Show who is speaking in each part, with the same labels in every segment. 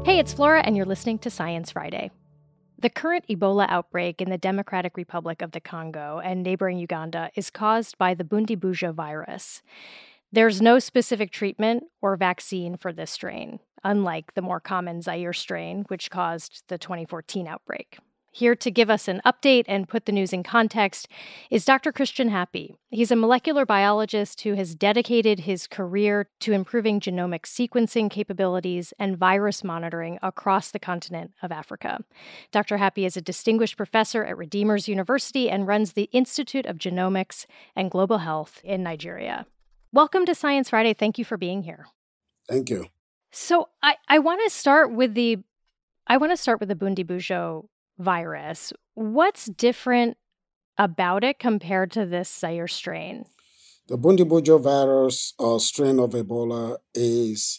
Speaker 1: Hey, it's Flora, and you're listening to Science Friday. The current Ebola outbreak in the Democratic Republic of the Congo and neighboring Uganda is caused by the Bundibugyo virus. There's no specific treatment or vaccine for this strain, unlike the more common Zaire strain, which caused the 2014 outbreak. Here to give us an update and put the news in context is Dr. Christian Happy. He's a molecular biologist who has dedicated his career to improving genomic sequencing capabilities and virus monitoring across the continent of Africa. Dr. Happy is a distinguished professor at Redeemers University and runs the Institute of Genomics and Global Health in Nigeria. Welcome to Science Friday. Thank you for being here.
Speaker 2: Thank you.
Speaker 1: So I want to start with the Bundibugyo virus. What's different about it compared to this Zaire strain?
Speaker 2: The Bundibugyo virus or strain of Ebola is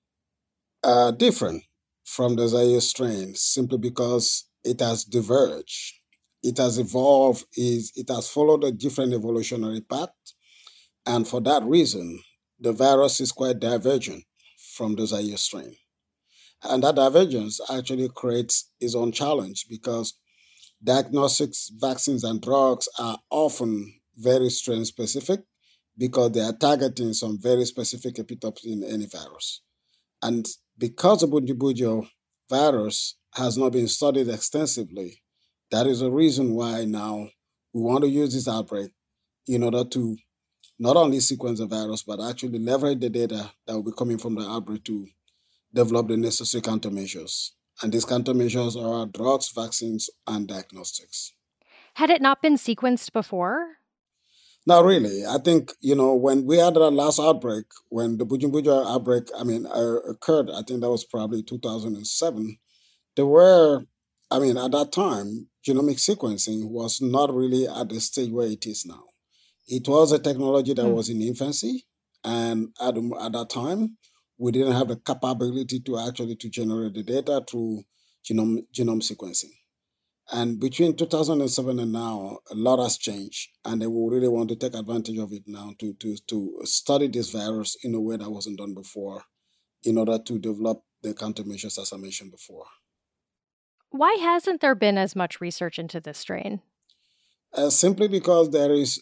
Speaker 2: different from the Zaire strain simply because it has diverged. It has evolved, it has followed a different evolutionary path. And for that reason, the virus is quite divergent from the Zaire strain. And that divergence actually creates its own challenge because diagnostics, vaccines, and drugs are often very strain-specific because they are targeting some very specific epitopes in any virus. And because the Bundibugyo virus has not been studied extensively, that is the reason why now we want to use this outbreak in order to not only sequence the virus, but actually leverage the data that will be coming from the outbreak to develop the necessary countermeasures. And these countermeasures are drugs, vaccines, and diagnostics.
Speaker 1: Had it not been sequenced before?
Speaker 2: Not really. I think, when we had our last outbreak, when the Bundibugyo outbreak, occurred, I think that was probably 2007, there were, at that time, genomic sequencing was not really at the stage where it is now. It was a technology that was in infancy, and at that time, we didn't have the capability to generate the data through genome sequencing. And between 2007 and now, a lot has changed, and they will really want to take advantage of it now to study this virus in a way that wasn't done before in order to develop the countermeasures as I mentioned before.
Speaker 1: Why hasn't there been as much research into this strain?
Speaker 2: Simply because there is,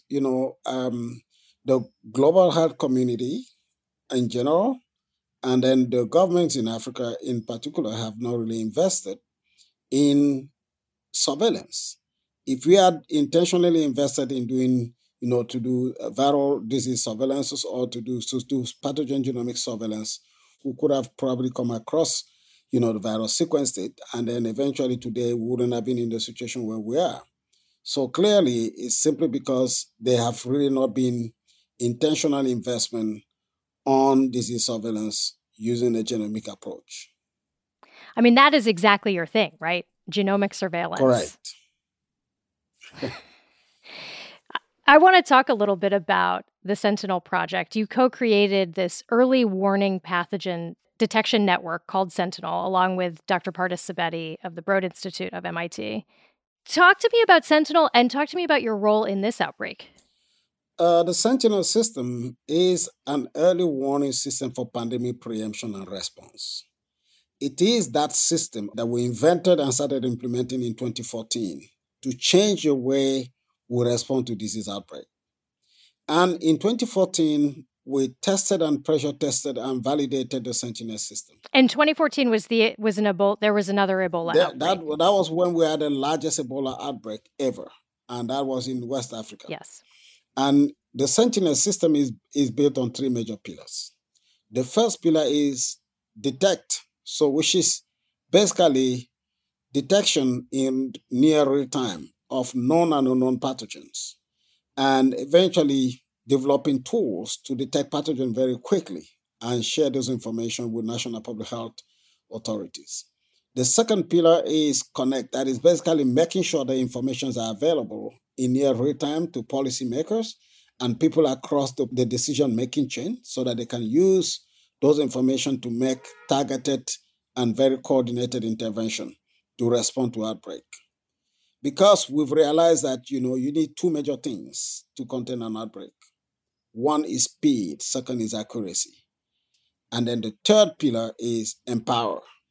Speaker 2: the global health community in general, and then the governments in Africa in particular have not really invested in surveillance. If we had intentionally invested in doing, to do viral disease surveillance or to do pathogen genomic surveillance, we could have probably come across, the virus, sequenced it, and then eventually today we wouldn't have been in the situation where we are. So clearly, it's simply because there have really not been intentional investment on disease surveillance using a genomic approach.
Speaker 1: That is exactly your thing, right? Genomic surveillance.
Speaker 2: Correct.
Speaker 1: I want to talk a little bit about the Sentinel project. You co-created this early warning pathogen detection network called Sentinel, along with Dr. Pardis Sabeti of the Broad Institute of MIT. Talk to me about Sentinel and talk to me about your role in this outbreak.
Speaker 2: The Sentinel system is an early warning system for pandemic preemption and response. It is that system that we invented and started implementing in 2014 to change the way we respond to disease outbreak. And in 2014, we tested and pressure tested and validated the Sentinel system.
Speaker 1: And 2014 there was another Ebola outbreak.
Speaker 2: That was when we had the largest Ebola outbreak ever, and that was in West Africa.
Speaker 1: Yes.
Speaker 2: And the Sentinel system is built on three major pillars. The first pillar is detect, which is basically detection in near real time of known and unknown pathogens, and eventually developing tools to detect pathogen very quickly and share those information with national public health authorities. The second pillar is connect, that is basically making sure the informations are available in near real time to policymakers and people across the decision-making chain so that they can use those information to make targeted and very coordinated intervention to respond to outbreak. Because we've realized that, you need two major things to contain an outbreak. One is speed, second is accuracy. And then the third pillar is empower.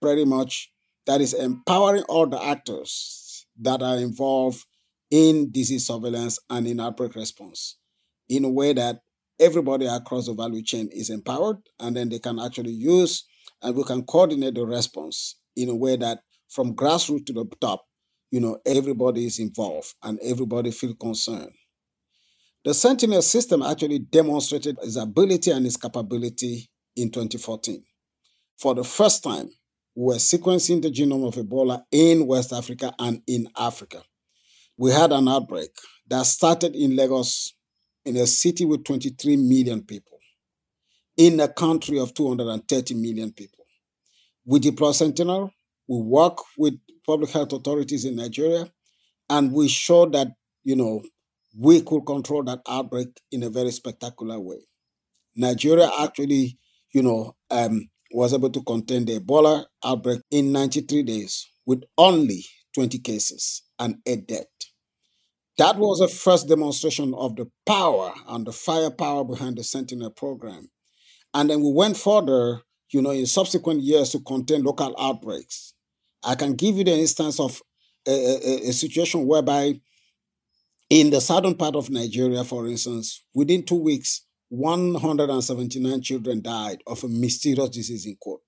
Speaker 2: pretty much that is empowering all the actors that are involved in disease surveillance and in outbreak response in a way that everybody across the value chain is empowered, and then they can actually use and we can coordinate the response in a way that from grassroots to the top, everybody is involved and everybody feel concerned. The Sentinel system actually demonstrated its ability and its capability in 2014. For the first time, we were sequencing the genome of Ebola in West Africa and in Africa. We had an outbreak that started in Lagos, in a city with 23 million people, in a country of 230 million people. We deployed Sentinel, we work with public health authorities in Nigeria, and we showed that, we could control that outbreak in a very spectacular way. Nigeria actually, was able to contain the Ebola outbreak in 93 days with only 20 cases and 8 deaths. That was a first demonstration of the power and the firepower behind the Sentinel program. And then we went further, in subsequent years to contain local outbreaks. I can give you the instance of a situation whereby in the southern part of Nigeria, for instance, within 2 weeks, 179 children died of a mysterious disease in quote.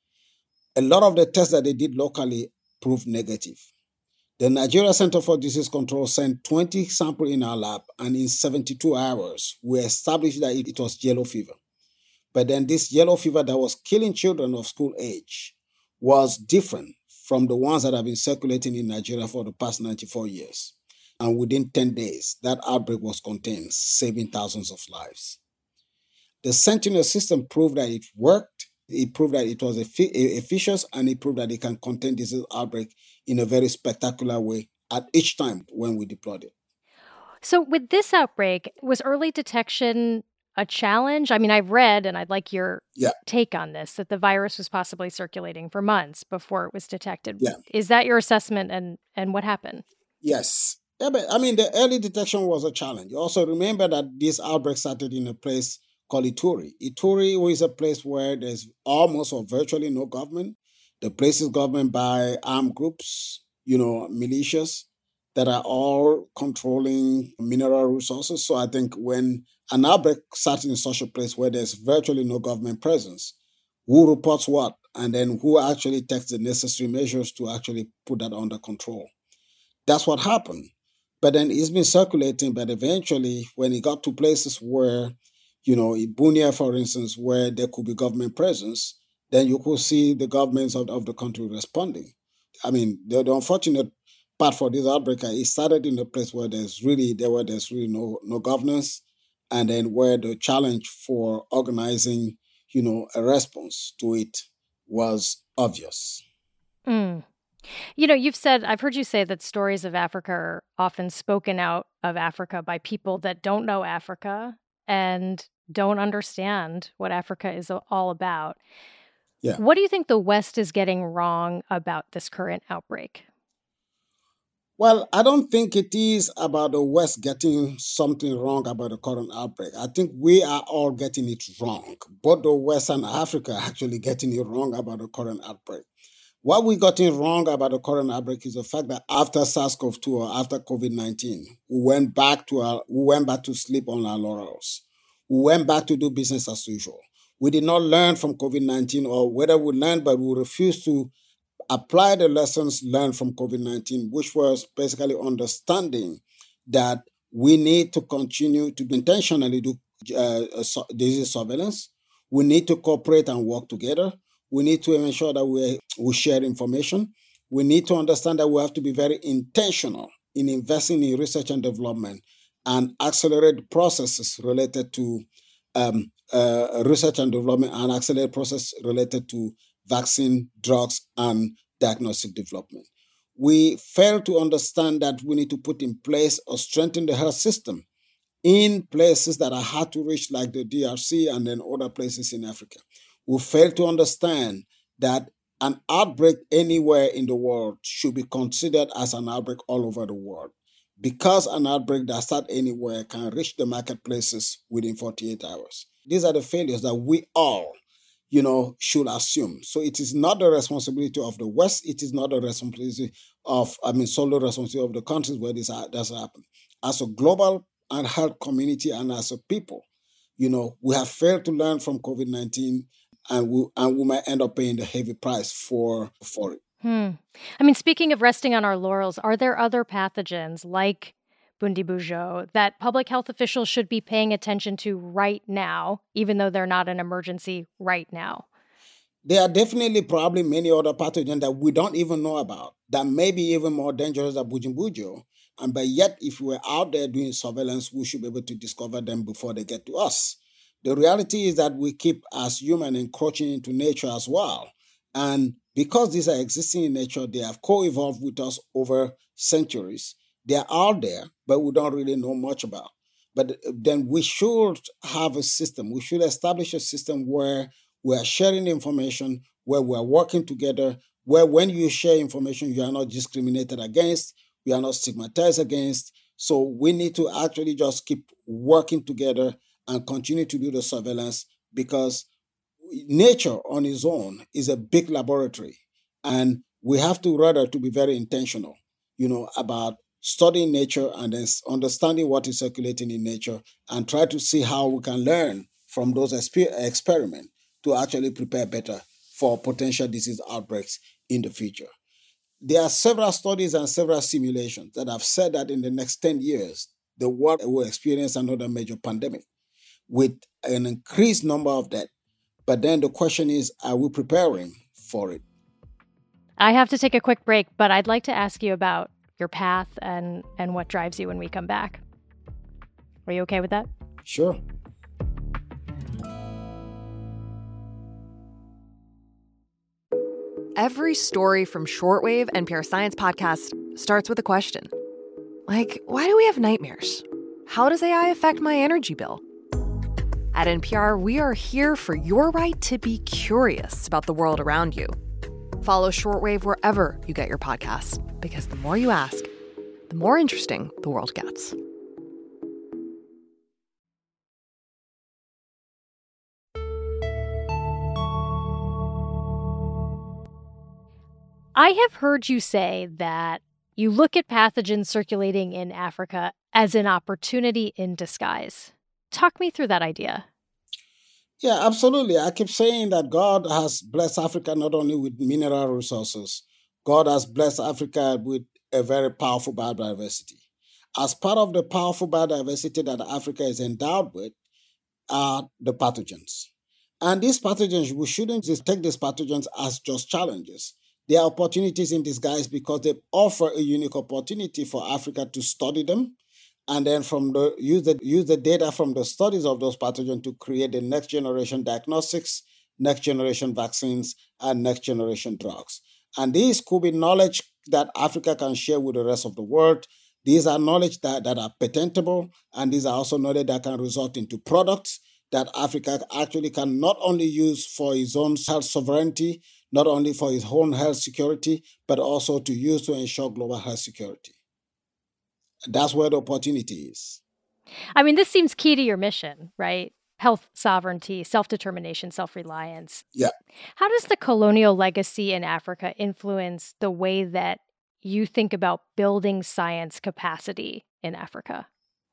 Speaker 2: A lot of the tests that they did locally proved negative. The Nigeria Center for Disease Control sent 20 samples in our lab, and in 72 hours, we established that it was yellow fever. But then this yellow fever that was killing children of school age was different from the ones that have been circulating in Nigeria for the past 94 years. And within 10 days, that outbreak was contained, saving thousands of lives. The Sentinel system proved that it worked, it proved that it was efficient, and it proved that it can contain disease outbreak in a very spectacular way at each time when we deployed it.
Speaker 1: So with this outbreak, was early detection a challenge? I mean, I've read, and I'd like your take on this, that the virus was possibly circulating for months before it was detected.
Speaker 2: Yeah.
Speaker 1: Is that your assessment, and what happened?
Speaker 2: Yes. Yeah, but the early detection was a challenge. Also, remember that this outbreak started in a place called Ituri. Ituri is a place where there's almost or virtually no government. The place is governed by armed groups, militias that are all controlling mineral resources. So I think when an outbreak starts in such a place where there's virtually no government presence, who reports what, and then who actually takes the necessary measures to actually put that under control. That's what happened. But then it's been circulating, but eventually when it got to places where, in Bunia, for instance, where there could be government presence, then you could see the governments of the country responding. The unfortunate part for this outbreak, it started in a place where there's really no governance, and then where the challenge for organizing, a response to it was obvious.
Speaker 1: Mm. I've heard you say that stories of Africa are often spoken out of Africa by people that don't know Africa and don't understand what Africa is all about.
Speaker 2: Yeah.
Speaker 1: What do you think the West is getting wrong about this current outbreak?
Speaker 2: Well, I don't think it is about the West getting something wrong about the current outbreak. I think we are all getting it wrong. Both the West and Africa are actually getting it wrong about the current outbreak. What we got in wrong about the current outbreak is the fact that after SARS-CoV-2 or after COVID-19, we went back to sleep on our laurels. We went back to do business as usual. We did not learn from COVID-19, or whether we learned, but we refused to apply the lessons learned from COVID-19, which was basically understanding that we need to continue to intentionally do disease surveillance. We need to cooperate and work together. We need to ensure that we share information. We need to understand that we have to be very intentional in investing in research and development and accelerate processes related to research and development, and accelerate process related to vaccine, drugs, and diagnostic development. We fail to understand that we need to put in place or strengthen the health system in places that are hard to reach, like the DRC and then other places in Africa. We fail to understand that an outbreak anywhere in the world should be considered as an outbreak all over the world, because an outbreak that starts anywhere can reach the marketplaces within 48 hours. These are the failures that we all should assume. So it is not the responsibility of the West. It is not the responsibility sole responsibility of the countries where that's happened. As a global and health community and as a people, we have failed to learn from COVID-19, and we might end up paying the heavy price for it.
Speaker 1: Speaking of resting on our laurels, are there other pathogens like Bundibugyo that public health officials should be paying attention to right now, even though they're not an emergency right now?
Speaker 2: There are definitely probably many other pathogens that we don't even know about that may be even more dangerous than Bundibugyo. But yet, if we're out there doing surveillance, we should be able to discover them before they get to us. The reality is that we keep, as humans, encroaching into nature as well. And because these are existing in nature, they have co-evolved with us over centuries. They are out there, but we don't really know much about. But then we should have a system. We should establish a system where we are sharing information, where we are working together, where when you share information, you are not discriminated against, we are not stigmatized against. So we need to actually just keep working together and continue to do the surveillance, because nature on its own is a big laboratory. And we have to rather to be very intentional, about studying nature and then understanding what is circulating in nature and try to see how we can learn from those experiments to actually prepare better for potential disease outbreaks in the future. There are several studies and several simulations that have said that in the next 10 years, the world will experience another major pandemic with an increased number of deaths. But then the question is, are we preparing for it?
Speaker 1: I have to take a quick break, but I'd like to ask you about your path and what drives you when we come back. Are you okay with that?
Speaker 2: Sure.
Speaker 3: Every story from Shortwave NPR Science Podcast starts with a question. Like, why do we have nightmares? How does AI affect my energy bill? At NPR, we are here for your right to be curious about the world around you. Follow Shortwave wherever you get your podcasts, because the more you ask, the more interesting the world gets.
Speaker 1: I have heard you say that you look at pathogens circulating in Africa as an opportunity in disguise. Talk me through that idea.
Speaker 2: Yeah, absolutely. I keep saying that God has blessed Africa not only with mineral resources, God has blessed Africa with a very powerful biodiversity. As part of the powerful biodiversity that Africa is endowed with are the pathogens. And these pathogens, we shouldn't just take these pathogens as just challenges. They are opportunities in disguise because they offer a unique opportunity for Africa to study them and then use the data from the studies of those pathogens to create the next generation diagnostics, next generation vaccines, and next generation drugs. And these could be knowledge that Africa can share with the rest of the world. These are knowledge that are patentable, and these are also knowledge that can result into products that Africa actually can not only use for its own health sovereignty, not only for its own health security, but also to use to ensure global health security. That's where the opportunity is.
Speaker 1: This seems key to your mission, right? Health sovereignty, self-determination, self-reliance.
Speaker 2: Yeah.
Speaker 1: How does the colonial legacy in Africa influence the way that you think about building science capacity in Africa?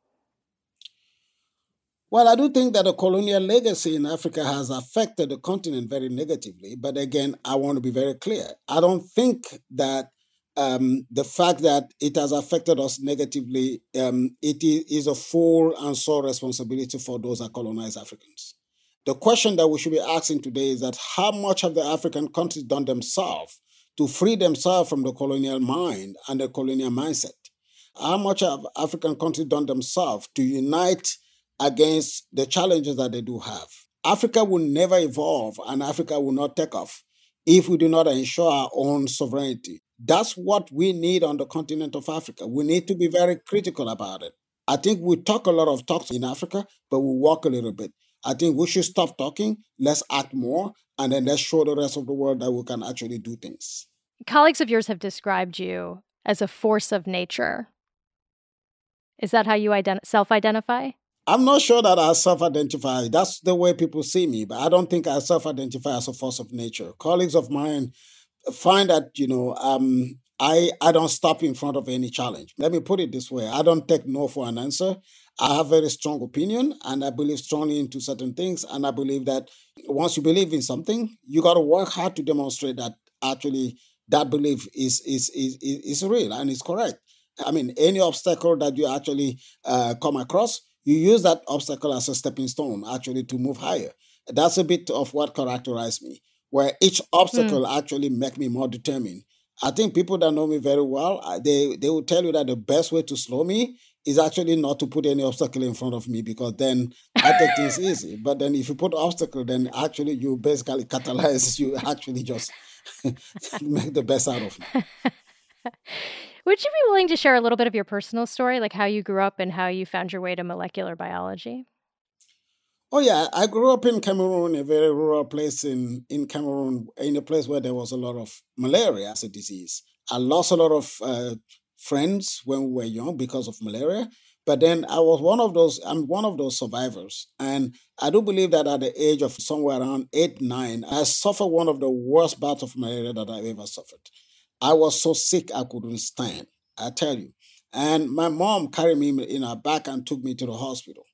Speaker 2: Well, I do think that the colonial legacy in Africa has affected the continent very negatively. But again, I want to be very clear. I don't think that the fact that it has affected us negatively, it is a full and sole responsibility for those that colonize Africans. The question that we should be asking today is that how much have the African countries done themselves to free themselves from the colonial mind and the colonial mindset? How much have African countries done themselves to unite against the challenges that they do have? Africa will never evolve and Africa will not take off if we do not ensure our own sovereignty. That's what we need on the continent of Africa. We need to be very critical about it. I think we talk a lot of talks in Africa, but we walk a little bit. I think we should stop talking, let's act more, and then let's show the rest of the world that we can actually do things.
Speaker 1: Colleagues of yours have described you as a force of nature. Is that how you self-identify?
Speaker 2: I'm not sure that I self-identify. That's the way people see me, but I don't think I self-identify as a force of nature. Colleagues of mine find that I don't stop in front of any challenge. Let me put it this way: I don't take no for an answer. I have very strong opinion, and I believe strongly into certain things. And I believe that once you believe in something, you got to work hard to demonstrate that actually that belief is real and is correct. I mean, any obstacle that you actually come across, you use that obstacle as a stepping stone actually to move higher. That's a bit of what characterized me, where each
Speaker 1: Hmm.
Speaker 2: obstacle actually make me more determined. I think people that know me very well, they will tell you that the best way to slow me is actually not to put any obstacle in front of me, because then I take things easy. But then if you put obstacle, then actually you basically catalyze, you actually just make the best out of me.
Speaker 1: Would you be willing to share a little bit of your personal story, like how you grew up and how you found your way to molecular biology?
Speaker 2: Oh yeah, I grew up in Cameroon, a very rural place in Cameroon, in a place where there was a lot of malaria as a disease. I lost a lot of friends when we were young because of malaria, but then I'm one of those survivors. And I do believe that at the age of somewhere around 8, 9, I suffered one of the worst bouts of malaria that I've ever suffered. I was so sick I couldn't stand, I tell you. And my mom carried me in her back and took me to the hospital.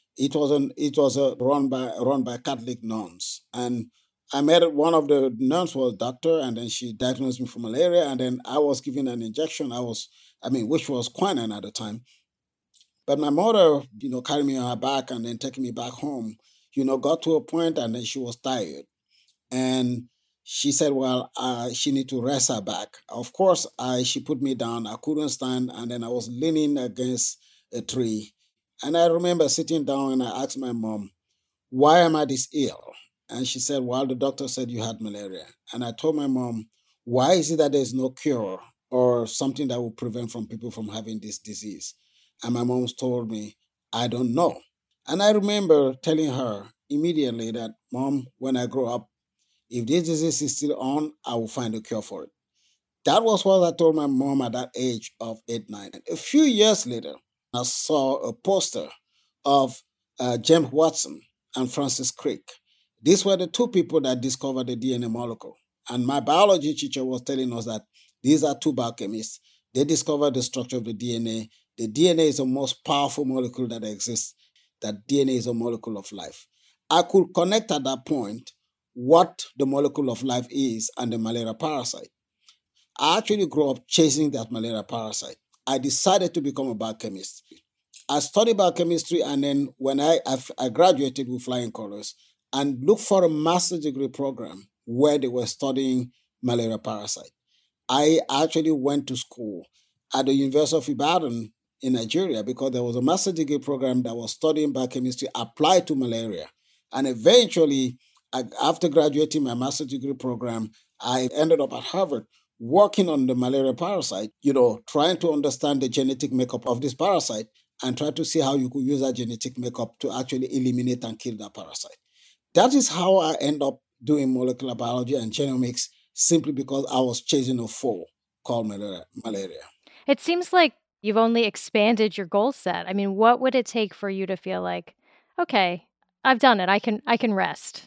Speaker 2: It was run by Catholic nuns, and I met one of the nuns was a doctor, and then she diagnosed me for malaria, and then I was given an injection. Which was quinine at the time. But my mother, carried me on her back and then taking me back home. Got to a point, and then she was tired, and she said, "Well, she need to rest her back." Of course, she put me down. I couldn't stand, and then I was leaning against a tree. And I remember sitting down and I asked my mom, "Why am I this ill?" And she said, "Well, the doctor said you had malaria." And I told my mom, "Why is it that there's no cure or something that will prevent from people from having this disease?" And my mom told me, "I don't know." And I remember telling her immediately that, "Mom, when I grow up, if this disease is still on, I will find a cure for it." That was what I told my mom at that age of 8, 9. A few years later, I saw a poster of James Watson and Francis Crick. These were the two people that discovered the DNA molecule. And my biology teacher was telling us that these are two biochemists. They discovered the structure of the DNA. The DNA is the most powerful molecule that exists. That DNA is a molecule of life. I could connect at that point what the molecule of life is and the malaria parasite. I actually grew up chasing that malaria parasite. I decided to become a biochemist. I studied biochemistry, and then when I graduated with flying colors and looked for a master's degree program where they were studying malaria parasite. I actually went to school at the University of Ibadan in Nigeria because there was a master's degree program that was studying biochemistry applied to malaria. And eventually, after graduating my master's degree program, I ended up at Harvard working on the malaria parasite, trying to understand the genetic makeup of this parasite and try to see how you could use that genetic makeup to actually eliminate and kill that parasite. That is how I end up doing molecular biology and genomics, simply because I was chasing a foe called malaria.
Speaker 1: It seems like you've only expanded your goal set. I mean, what would it take for you to feel like, okay, I've done it. I can rest.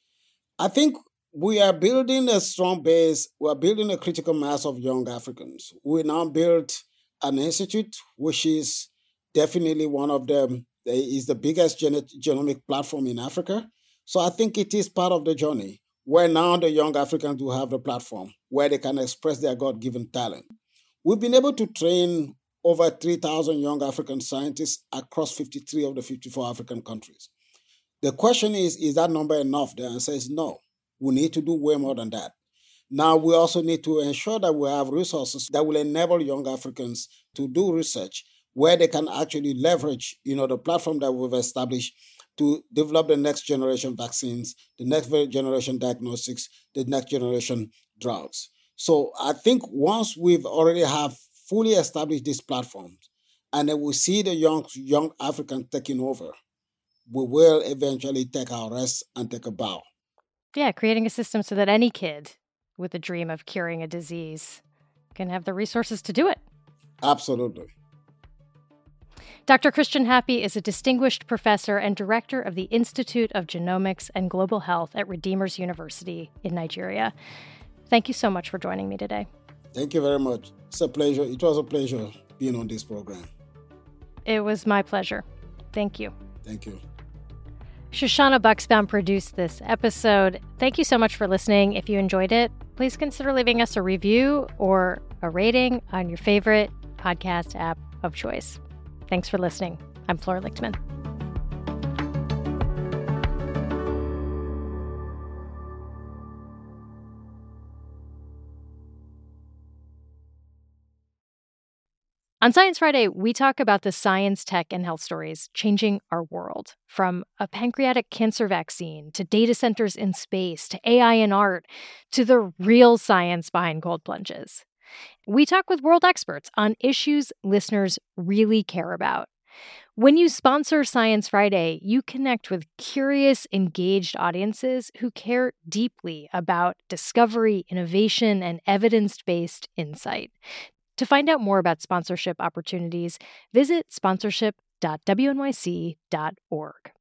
Speaker 2: I think we are building a strong base. We are building a critical mass of young Africans. We now built an institute, which is definitely one of them. Is the biggest genomic platform in Africa. So I think it is part of the journey where now the young Africans do have the platform where they can express their God-given talent. We've been able to train over 3,000 young African scientists across 53 of the 54 African countries. The question is that number enough? The answer is no. We need to do way more than that. Now, we also need to ensure that we have resources that will enable young Africans to do research where they can actually leverage, the platform that we've established to develop the next generation vaccines, the next generation diagnostics, the next generation drugs. So I think once we've already have fully established these platforms, and then we see the young Africans taking over, we will eventually take our rest and take a bow.
Speaker 1: Yeah, creating a system so that any kid with a dream of curing a disease can have the resources to do it.
Speaker 2: Absolutely.
Speaker 1: Dr. Christian Happy is a distinguished professor and director of the Institute of Genomics and Global Health at Redeemers University in Nigeria. Thank you so much for joining me today.
Speaker 2: Thank you very much. It's a pleasure. It was a pleasure being on this program.
Speaker 1: It was my pleasure. Thank you.
Speaker 2: Thank you.
Speaker 1: Shoshana Buxbaum produced this episode. Thank you so much for listening. If you enjoyed it, please consider leaving us a review or a rating on your favorite podcast app of choice. Thanks for listening. I'm Flora Lichtman. On Science Friday, we talk about the science, tech, and health stories changing our world. From a pancreatic cancer vaccine, to data centers in space, to AI in art, to the real science behind cold plunges. We talk with world experts on issues listeners really care about. When you sponsor Science Friday, you connect with curious, engaged audiences who care deeply about discovery, innovation, and evidence-based insight. To find out more about sponsorship opportunities, visit sponsorship.wnyc.org.